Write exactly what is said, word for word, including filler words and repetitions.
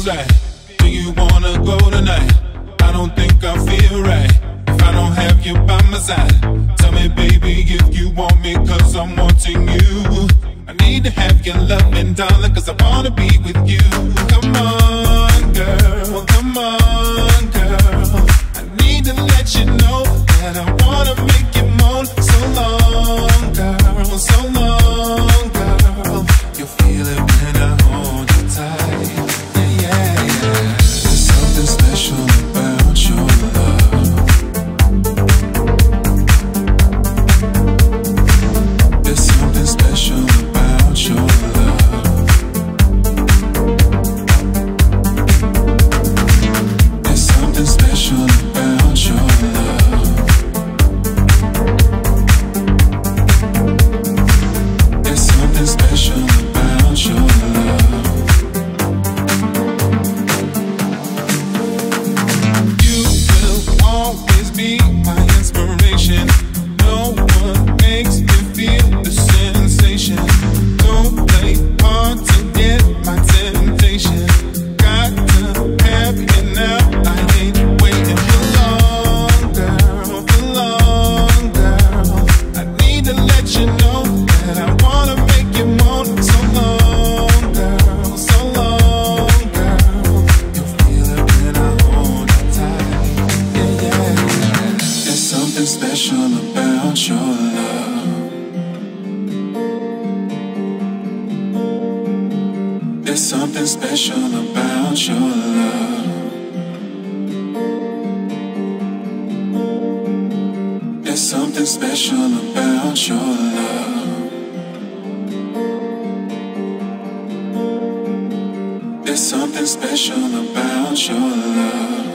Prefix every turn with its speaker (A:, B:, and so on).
A: right? Do you wanna go tonight? I don't think I feel right if I don't have you by my side. Tell me, baby, if you want me, cause I'm wanting you. I need to have your loving, darling, cause I wanna be with you. Come on, girl, come on, girl. I need to let you know that I wanna make you moan. So long, girl, so long, girl. You'll feel it when I hold you tight. Yeah, yeah, yeah. There's something special about your love. There's something special about your love. There's something special about your love. There's something special about your love. You will always be my inspiration. No one makes me feel the sensation. Don't play hard to get my temptation. Got to have you now. I ain't waiting for long, girl, for long, girl. I need to let you know that I wanna make you moan. So long, girl, so long, girl. You'll feel it when I hold you tight. Yeah, yeah, yeah. There's something special about your love. There's something special about your love. There's something special about your love. There's something special about your love.